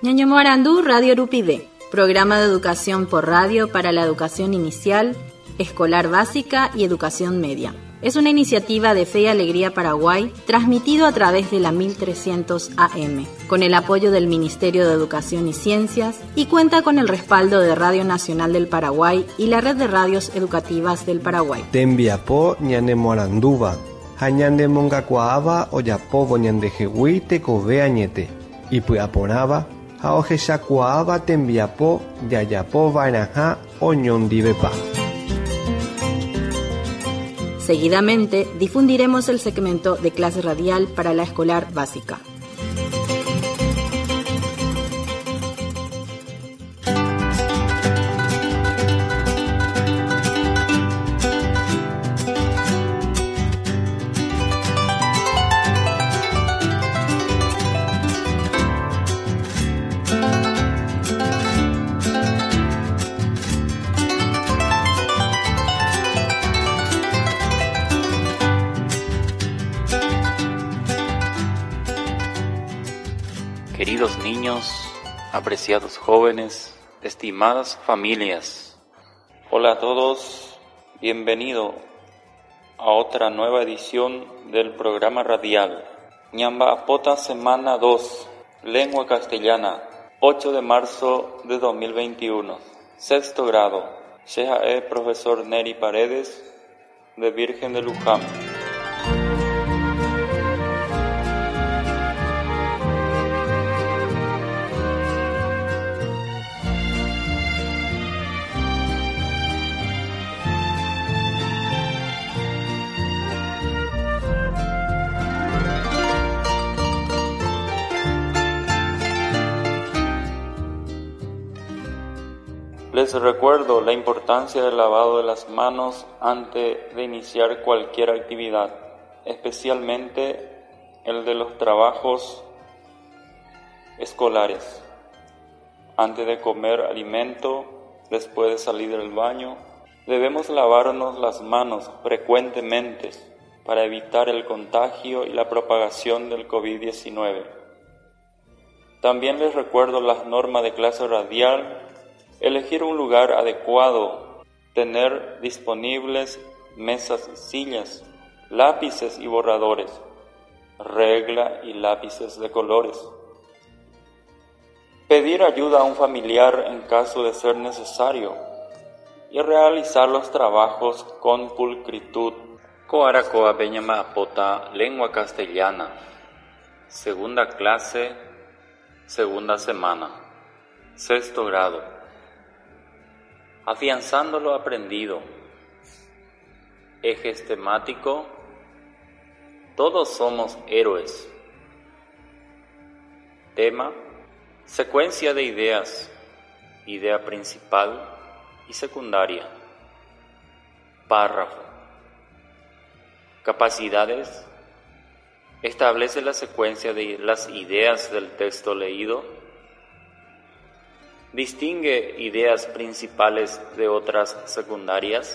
Ñaño Morandú, Radio Rupide, programa de educación por radio para la educación inicial, escolar básica y educación media. Es una iniciativa de Fe y Alegría Paraguay, transmitido a través de la 1300 AM, con el apoyo del Ministerio de Educación y Ciencias, y cuenta con el respaldo de Radio Nacional del Paraguay y la Red de Radios Educativas del Paraguay. Tembiapo ñane Moranduba, hañande mongacuaaba oyapovo ñandejehui tekove añete, y puaporaba, haojeshacuaaba tembiapo yayapo vainaja oñondivepa. Seguidamente difundiremos el segmento de clase radial para la escolar básica. Queridos niños, apreciados jóvenes, estimadas familias. Hola a todos, bienvenido a otra nueva edición del programa radial. Ñamba Apota, semana 2, lengua castellana, 8 de marzo de 2021, sexto grado. Shehae, profesor Neri Paredes, de Virgen de Luján. Les recuerdo la importancia del lavado de las manos antes de iniciar cualquier actividad, especialmente el de los trabajos escolares. Antes de comer alimento, después de salir del baño, debemos lavarnos las manos frecuentemente para evitar el contagio y la propagación del COVID-19. También les recuerdo las normas de clase radial. Elegir un lugar adecuado, tener disponibles mesas y sillas, lápices y borradores, regla y lápices de colores. Pedir ayuda a un familiar en caso de ser necesario y realizar los trabajos con pulcritud. Coaracoa Beñama Apota, lengua castellana, segunda clase, segunda semana, sexto grado. Afianzando lo aprendido. Ejes temático. Todos somos héroes. Tema: secuencia de ideas. Idea principal y secundaria. Párrafo. Capacidades. Establece la secuencia de las ideas del texto leído. Distingue ideas principales de otras secundarias.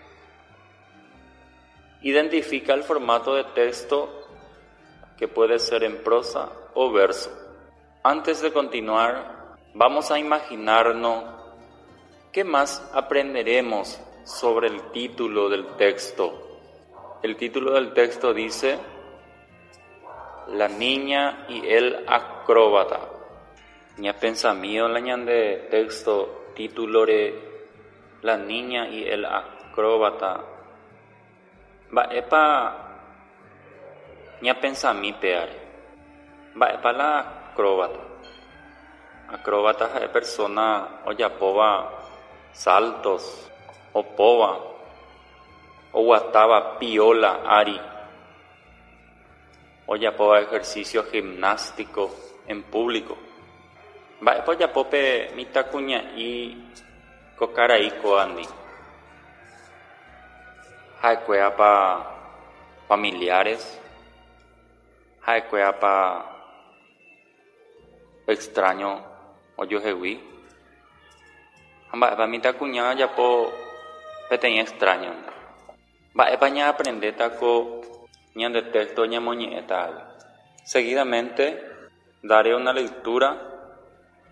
Identifica el formato de texto, que puede ser en prosa o verso. Antes de continuar, vamos a imaginarnos qué más aprenderemos sobre el título del texto. El título del texto dice: La niña y el acróbata. Ña pensamiento la ñande texto titulore La niña y el acróbata. Va epa ña pensami peare. Va epa la acróbata. Acróbata es persona oyapova saltos o pova o guataba piola ari. Oyapova ejercicio gimnástico en público. Va ya pope mitacuña y cocaraíco andi. Haecuea pa familiares. Haecuea pa extraño oyojewi. Va mitacuña ya po peteña extraño. Va ña aprende taco ña de texto ña moñeta. Seguidamente daré una lectura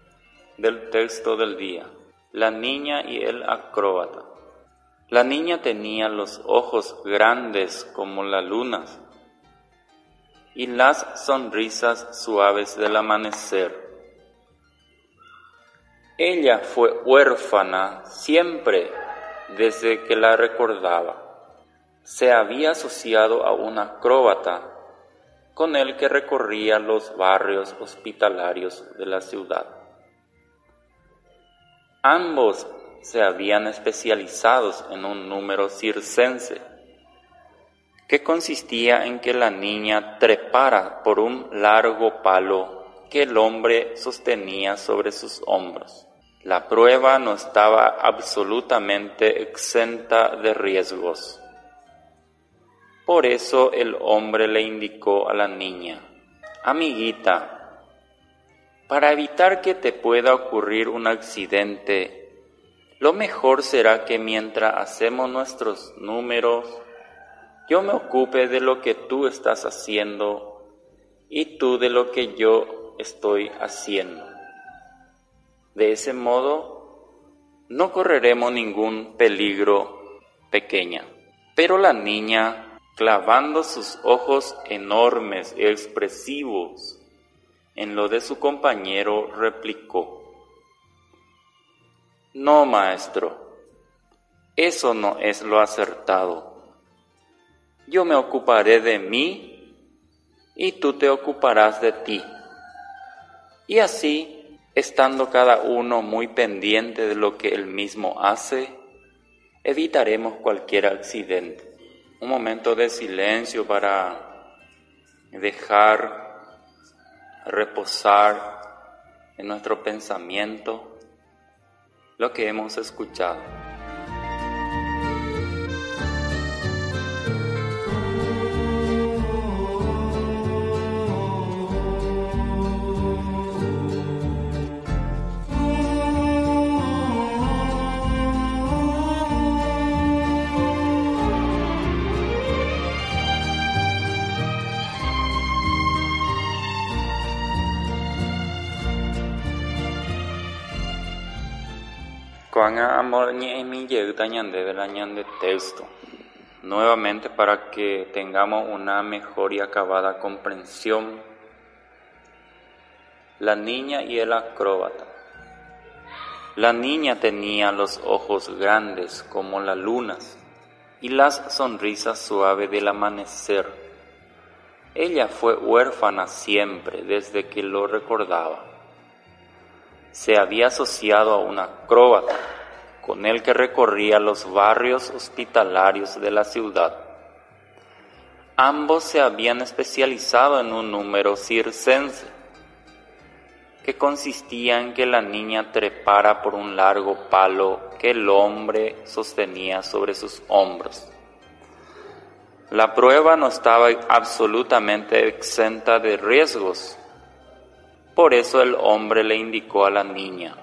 del texto del día. La niña y el acróbata. La niña tenía los ojos grandes como la luna y las sonrisas suaves del amanecer. Ella fue huérfana siempre desde que la recordaba. Se había asociado a un acróbata con el que recorría los barrios hospitalarios de la ciudad. Ambos se habían especializado en un número circense, que consistía en que la niña trepara por un largo palo que el hombre sostenía sobre sus hombros. La prueba no estaba absolutamente exenta de riesgos. Por eso el hombre le indicó a la niña: amiguita, para evitar que te pueda ocurrir un accidente, lo mejor será que mientras hacemos nuestros números, yo me ocupe de lo que tú estás haciendo y tú de lo que yo estoy haciendo. De ese modo, no correremos ningún peligro, pequeña. Pero la niña, clavando sus ojos enormes y expresivos en lo de su compañero, replicó: no, maestro, eso no es lo acertado. Yo me ocuparé de mí y tú te ocuparás de ti. Y así, estando cada uno muy pendiente de lo que él mismo hace, evitaremos cualquier accidente. Un momento de silencio para dejar reposar en nuestro pensamiento lo que hemos escuchado. Koanga amor mi yeuta ñande de la ñande texto. Nuevamente, para que tengamos una mejor y acabada comprensión. La niña y el acróbata. La niña tenía los ojos grandes como las lunas y las sonrisas suaves del amanecer. Ella fue huérfana siempre desde que lo recordaba. Se había asociado a un acróbata con el que recorría los barrios hospitalarios de la ciudad. Ambos se habían especializado en un número circense, que consistía en que la niña trepara por un largo palo que el hombre sostenía sobre sus hombros. La prueba no estaba absolutamente exenta de riesgos. Por eso el hombre le indicó a la niña: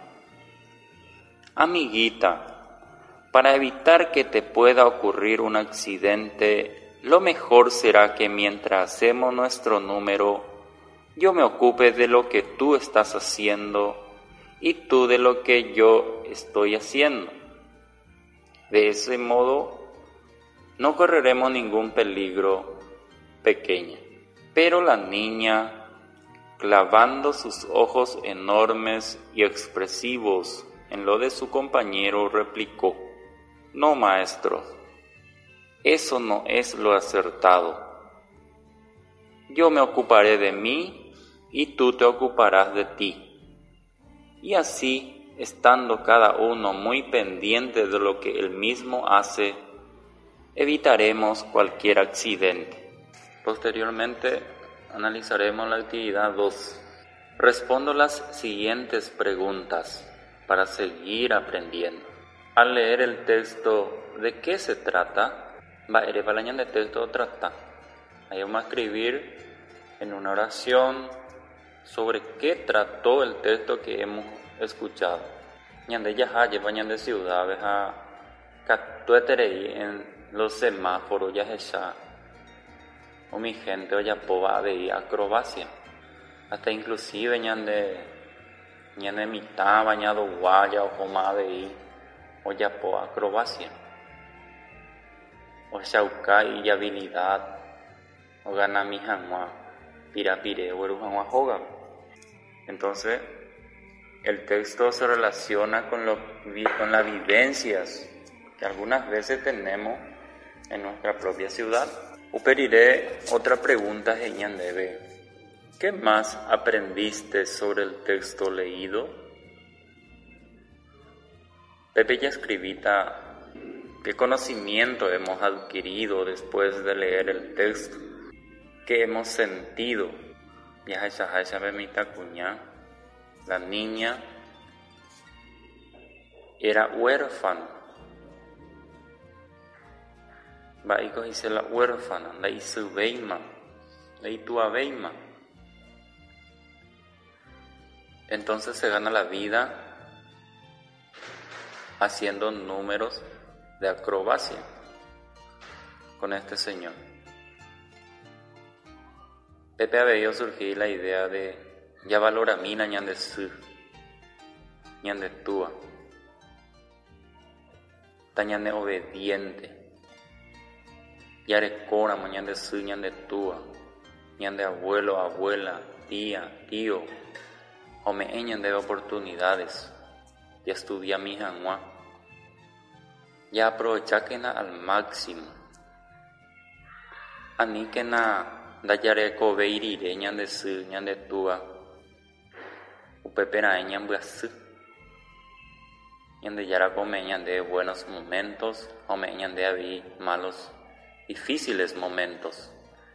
amiguita, para evitar que te pueda ocurrir un accidente, lo mejor será que mientras hacemos nuestro número, yo me ocupe de lo que tú estás haciendo y tú de lo que yo estoy haciendo. De ese modo, no correremos ningún peligro, pequeña. Pero la niña, clavando sus ojos enormes y expresivos en lo de su compañero, replicó: no, maestro, eso no es lo acertado. Yo me ocuparé de mí y tú te ocuparás de ti. Y así, estando cada uno muy pendiente de lo que él mismo hace, evitaremos cualquier accidente. Posteriormente, analizaremos la actividad 2. Respondo las siguientes preguntas para seguir aprendiendo. Al leer el texto, ¿de qué se trata? De texto trata. Ahí vamos a escribir en una oración sobre qué trató el texto que hemos escuchado. Ñande yaha lleva ñande ciudad, veja catueterei en los semáforos ya esa. O mi gente o ya poba de acrobacia. Hasta inclusive ñande ñane mitad bañado guaya o jomade y o yapo acrobacia o shauka y habilidad o gana mi hanwa pirapire o hanwa hoga. Entonces el texto se relaciona con las vivencias que algunas veces tenemos en nuestra propia ciudad. Uperiré otra pregunta, Geñandebe. ¿Qué más aprendiste sobre el texto leído? Pepe ya escribita, ¿qué conocimiento hemos adquirido después de leer el texto? ¿Qué hemos sentido? La niña era huérfana. Baiko dice la huérfana, la isubeima, la ituabeima. Entonces se gana la vida haciendo números de acrobacia con este señor. Pepe ha veído surgir la idea de ya valoramina ñande su, ñande tua, tañande obediente, yare cora ñande su, ñande tua, ñande abuelo, abuela, tía, tío, o me eñan de oportunidades de estudiar mi hanwa, ya aprovechar que na al máximo, ani que na da yare ko veirire ñande su, ñande tua, upepera eñan buasu, ñande yara come ñande buenos momentos, o me eñan de avi malos, difíciles momentos.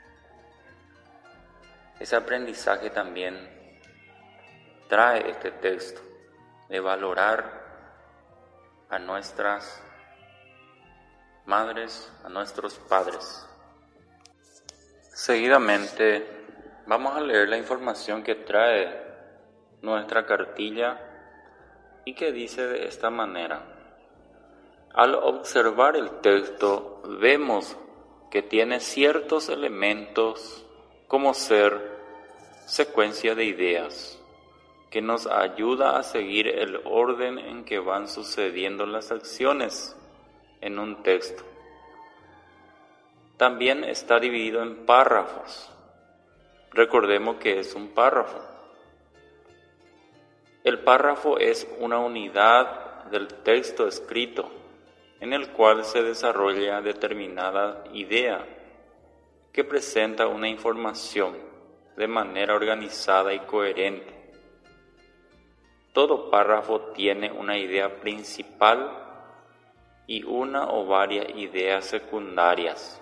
Ese aprendizaje también trae este texto de valorar a nuestras madres, a nuestros padres. Seguidamente vamos a leer la información que trae nuestra cartilla y que dice de esta manera. Al observar el texto vemos que tiene ciertos elementos como ser secuencia de ideas, que nos ayuda a seguir el orden en que van sucediendo las acciones en un texto. También está dividido en párrafos. Recordemos que es un párrafo. El párrafo es una unidad del texto escrito en el cual se desarrolla determinada idea que presenta una información de manera organizada y coherente. Todo párrafo tiene una idea principal y una o varias ideas secundarias.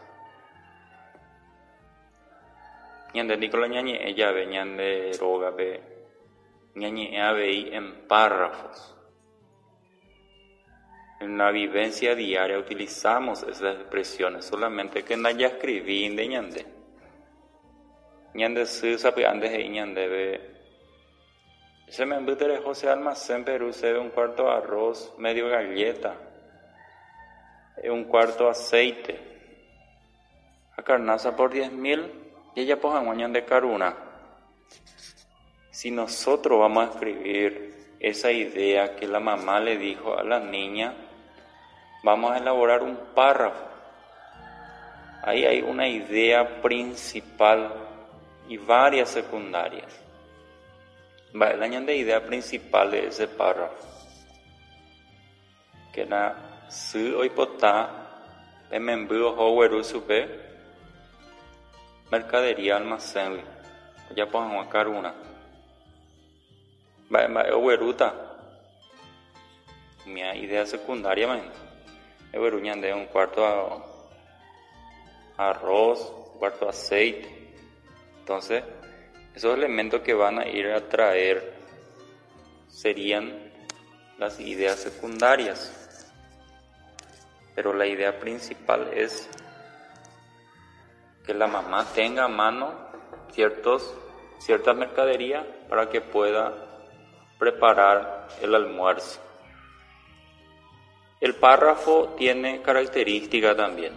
Ñande Nicola ñañe ella ve ñande roga ve ñañe ave en párrafos. En la vivencia diaria utilizamos esas expresiones, solamente que no ya escribí de ñande. Ñande su sabe andes de ñande ve. Se me embutere José Almacén Perú, se ve un cuarto de arroz, medio galleta, un cuarto de aceite. A carnaza por 10.000 y ella pongan guañan de caruna. Si nosotros vamos a escribir esa idea que la mamá le dijo a la niña, vamos a elaborar un párrafo. Ahí hay una idea principal y varias secundarias. La de idea principal de ese párrafo, que na su oipotá emembu howeru supe mercadería almacén ya pongan a caruna oweruta mi idea secundaria man oweru ñande un cuarto de arroz, un cuarto de aceite. Entonces esos elementos que van a ir a traer serían las ideas secundarias, pero la idea principal es que la mamá tenga a mano cierta mercadería para que pueda preparar el almuerzo. El párrafo tiene características también.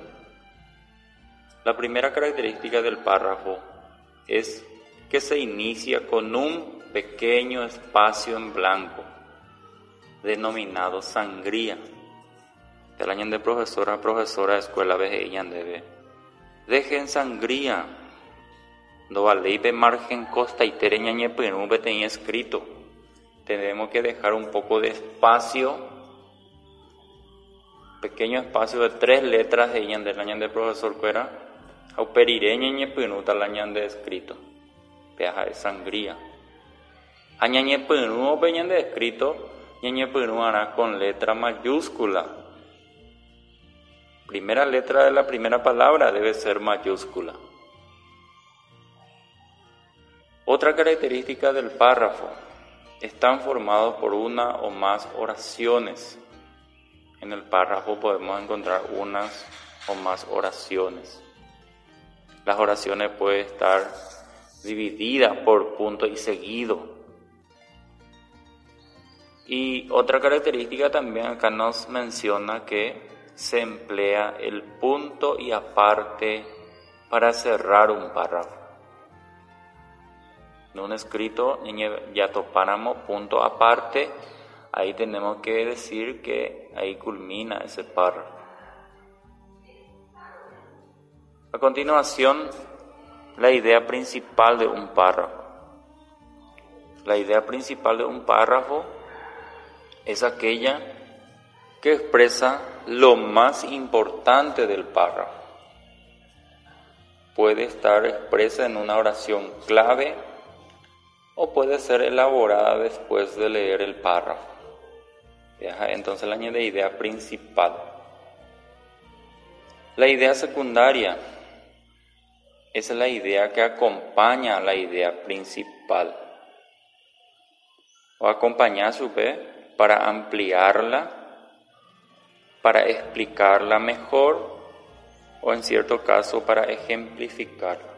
La primera característica del párrafo es que se inicia con un pequeño espacio en blanco, denominado sangría. El año de profesora de escuela BGI dejen sangría. No vale margen costa y tereña penube tenía escrito. Tenemos que dejar un poco de espacio, pequeño espacio de 3 letras de del año de profesor cuera, au perireña ñepenuta el año de escrito. Peaja de sangría. Aña ñepenu peñan de escrito, ñepenu hará con letra mayúscula. Primera letra de la primera palabra debe ser mayúscula. Otra característica del párrafo: están formados por una o más oraciones. En el párrafo podemos encontrar unas o más oraciones. Las oraciones pueden estar divididas por punto y seguido. Y otra característica también acá nos menciona que se emplea el punto y aparte para cerrar un párrafo. En un escrito, ya topáramos punto aparte, ahí tenemos que decir que ahí culmina ese párrafo. A continuación, la idea principal de un párrafo. La idea principal de un párrafo es aquella que expresa lo más importante del párrafo. Puede estar expresa en una oración clave o puede ser elaborada después de leer el párrafo. Entonces la añade idea principal. La idea secundaria es la idea que acompaña a la idea principal o acompaña a su vez para ampliarla, para explicarla mejor o en cierto caso para ejemplificarla.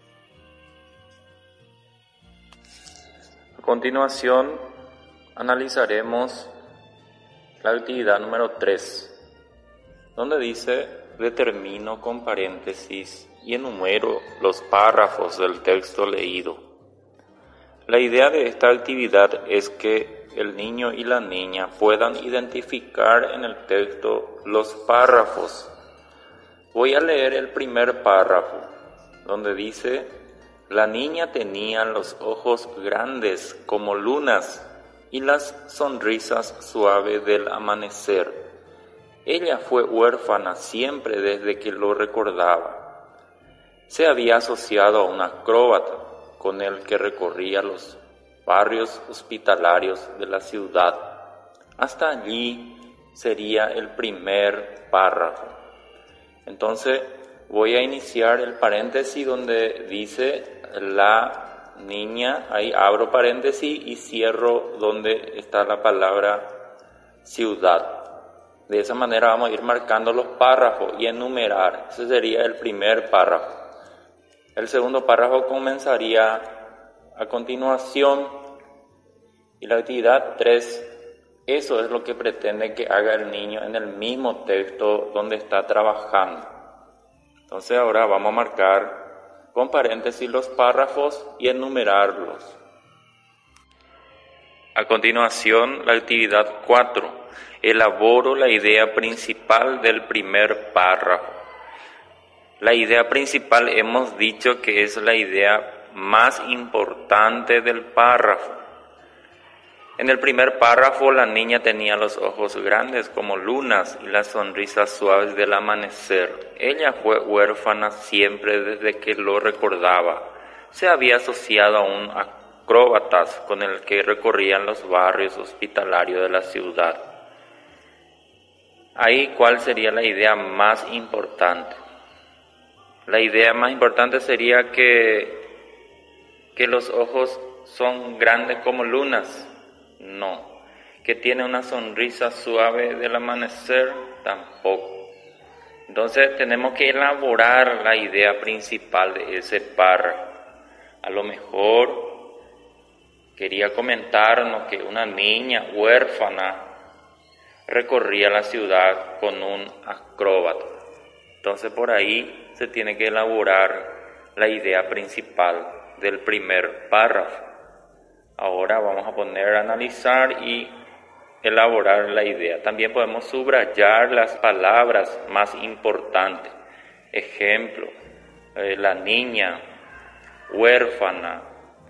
A continuación analizaremos la actividad número 3, donde dice: determino con paréntesis y enumero los párrafos del texto leído. La idea de esta actividad es que el niño y la niña puedan identificar en el texto los párrafos. Voy a leer el primer párrafo, donde dice: la niña tenía los ojos grandes como lunas y las sonrisas suaves del amanecer. Ella fue huérfana siempre desde que lo recordaba. Se había asociado a un acróbata con el que recorría los barrios hospitalarios de la ciudad. Hasta allí sería el primer párrafo. Entonces voy a iniciar el paréntesis donde dice la niña, ahí abro paréntesis y cierro donde está la palabra ciudad. De esa manera vamos a ir marcando los párrafos y enumerar. Ese sería el primer párrafo. El segundo párrafo comenzaría a continuación y la actividad 3, eso es lo que pretende que haga el niño en el mismo texto donde está trabajando. Entonces ahora vamos a marcar con paréntesis los párrafos y enumerarlos. A continuación, la actividad 4. Elaboro la idea principal del primer párrafo. La idea principal hemos dicho que es la idea más importante del párrafo. En el primer párrafo, la niña tenía los ojos grandes como lunas y las sonrisas suaves del amanecer. Ella fue huérfana siempre desde que lo recordaba. Se había asociado a un acróbatas con el que recorrían los barrios hospitalarios de la ciudad. Ahí, ¿cuál sería la idea más importante? La idea más importante sería que los ojos son grandes como lunas. No. Que tiene una sonrisa suave del amanecer, tampoco. Entonces tenemos que elaborar la idea principal de ese párrafo. A lo mejor quería comentarnos que una niña huérfana recorría la ciudad con un acróbata. Entonces por ahí se tiene que elaborar la idea principal del primer párrafo. Ahora vamos a poner a analizar y elaborar la idea. También podemos subrayar las palabras más importantes. Ejemplo, la niña, huérfana,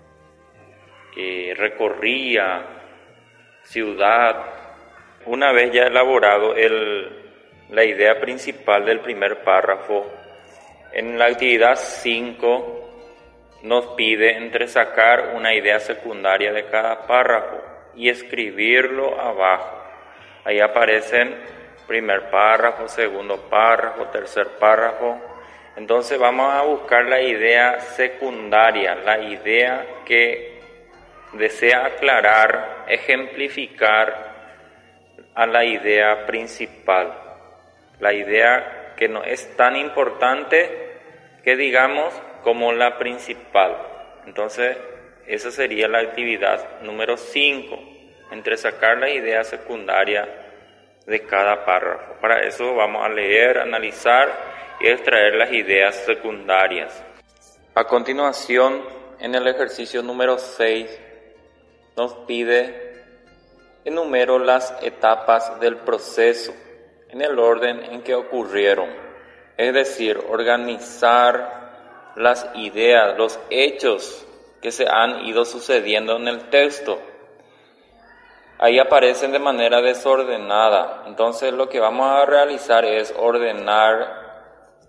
recorría, ciudad. Una vez ya elaborado la idea principal del primer párrafo, en la actividad 5 nos pide entresacar una idea secundaria de cada párrafo y escribirlo abajo. Ahí aparecen primer párrafo, segundo párrafo, tercer párrafo. Entonces vamos a buscar la idea secundaria, la idea que desea aclarar, ejemplificar a la idea principal. La idea que no es tan importante que digamos como la principal. Entonces, esa sería la actividad número 5, entresacar la idea secundaria de cada párrafo. Para eso vamos a leer, analizar y extraer las ideas secundarias. A continuación, en el ejercicio número 6, nos pide enumero las etapas del proceso en el orden en que ocurrieron, es decir, organizar las ideas, los hechos que se han ido sucediendo en el texto. Ahí aparecen de manera desordenada, entonces lo que vamos a realizar es ordenar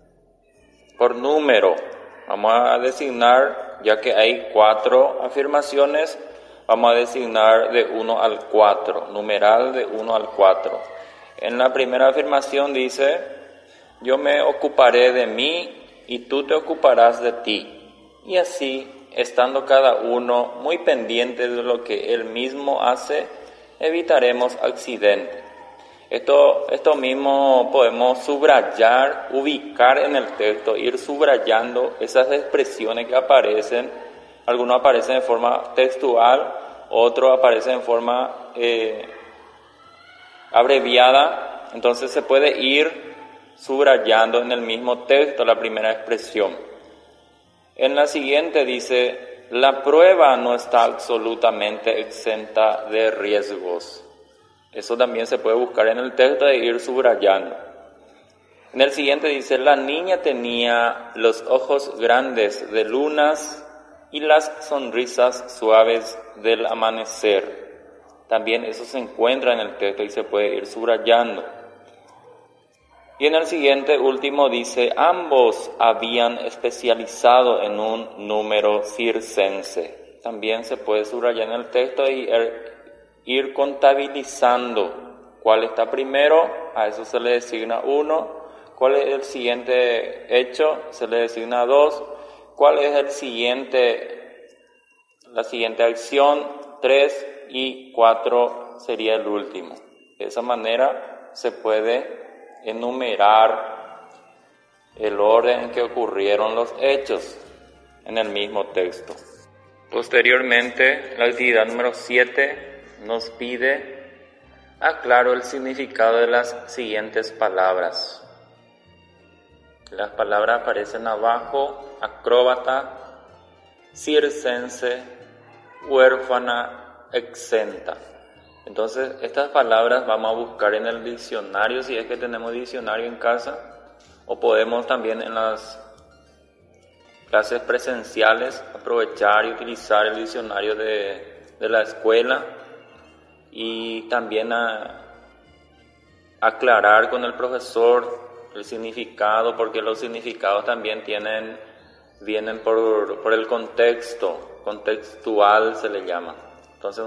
por número. Vamos a designar, ya que hay 4 afirmaciones, vamos a designar de 1 al 4, numeral de 1 al 4. En la primera afirmación dice: yo me ocuparé de mí y tú te ocuparás de ti. Y así, estando cada uno muy pendiente de lo que él mismo hace, evitaremos accidentes. Esto mismo podemos subrayar, ubicar en el texto, ir subrayando esas expresiones que aparecen. Algunos aparecen en forma textual, otros aparecen en forma abreviada. Entonces se puede ir subrayando en el mismo texto la primera expresión. En la siguiente dice: la prueba no está absolutamente exenta de riesgos. Eso también se puede buscar en el texto e ir subrayando. En el siguiente dice: la niña tenía los ojos grandes de lunas y las sonrisas suaves del amanecer. También eso se encuentra en el texto y se puede ir subrayando. Y en el siguiente último dice: ambos habían especializado en un número circense. También se puede subrayar en el texto y ir contabilizando cuál está primero, a eso se le designa 1, cuál es el siguiente hecho, se le designa 2, cuál es la siguiente acción, 3, y 4 sería el último. De esa manera se puede enumerar el orden en que ocurrieron los hechos en el mismo texto. Posteriormente, la actividad número 7 nos pide: aclaro el significado de las siguientes palabras. Las palabras aparecen abajo: acróbata, circense, huérfana, exenta. Entonces, estas palabras vamos a buscar en el diccionario, si es que tenemos diccionario en casa, o podemos también en las clases presenciales aprovechar y utilizar el diccionario de la escuela y también aclarar con el profesor el significado, porque los significados también vienen por el contexto, contextual se le llama. Entonces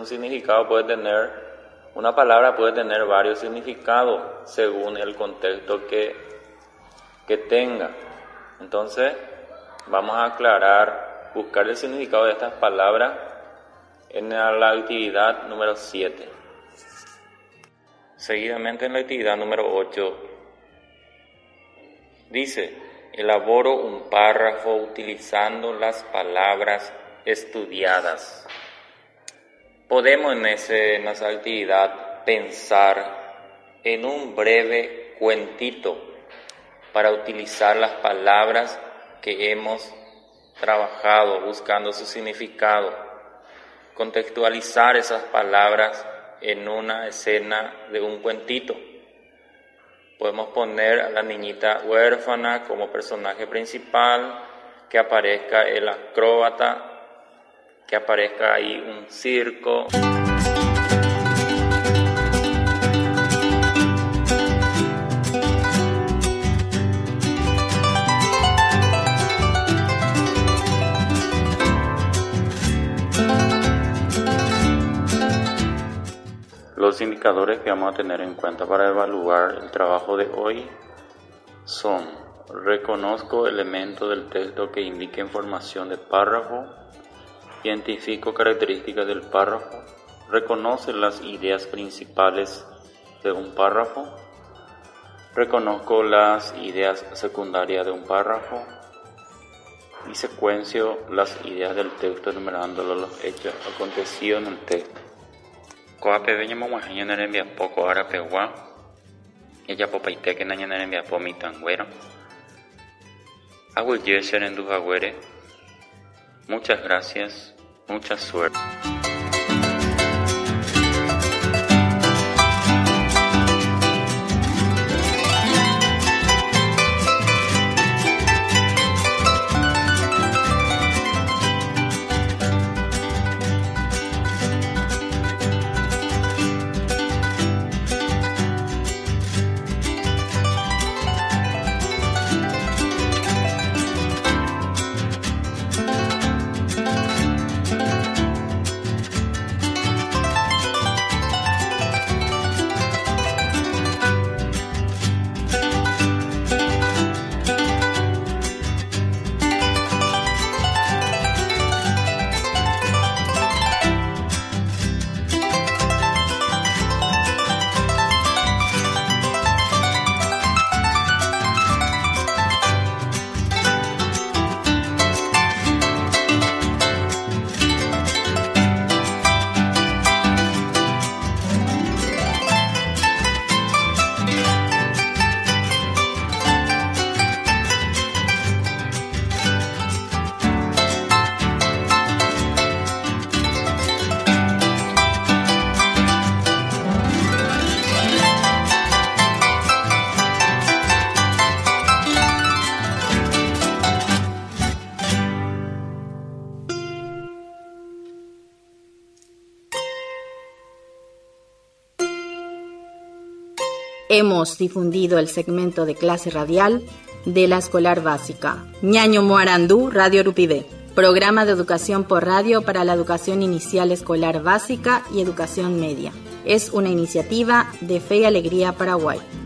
una palabra puede tener varios significados según el contexto que tenga. Entonces vamos a aclarar, buscar el significado de estas palabras en la actividad número 7. Seguidamente en la actividad número 8 dice: elaboro un párrafo utilizando las palabras estudiadas. Podemos en esa actividad pensar en un breve cuentito para utilizar las palabras que hemos trabajado buscando su significado. contextualizar esas palabras en una escena de un cuentito. Podemos poner a la niñita huérfana como personaje principal, que aparezca el acróbata, que aparezca ahí un circo. Los indicadores que vamos a tener en cuenta para evaluar el trabajo de hoy son: reconozco elementos del texto que indiquen formación de párrafo, identifico características del párrafo, reconoce las ideas principales de un párrafo, reconozco las ideas secundarias de un párrafo y secuencio las ideas del texto enumerando los hechos acontecidos en el texto. Coape llamo en el enviapoco arapegua, ella popaite que naña en el enviapo mi tanguero. Hago yeser en Dujagüere. Muchas gracias, mucha suerte. Hemos difundido el segmento de clase radial de la escolar básica Ñaño Moarandú, Radio Urupide, programa de educación por radio para la educación inicial escolar básica y educación media. Es una iniciativa de Fe y Alegría Paraguay.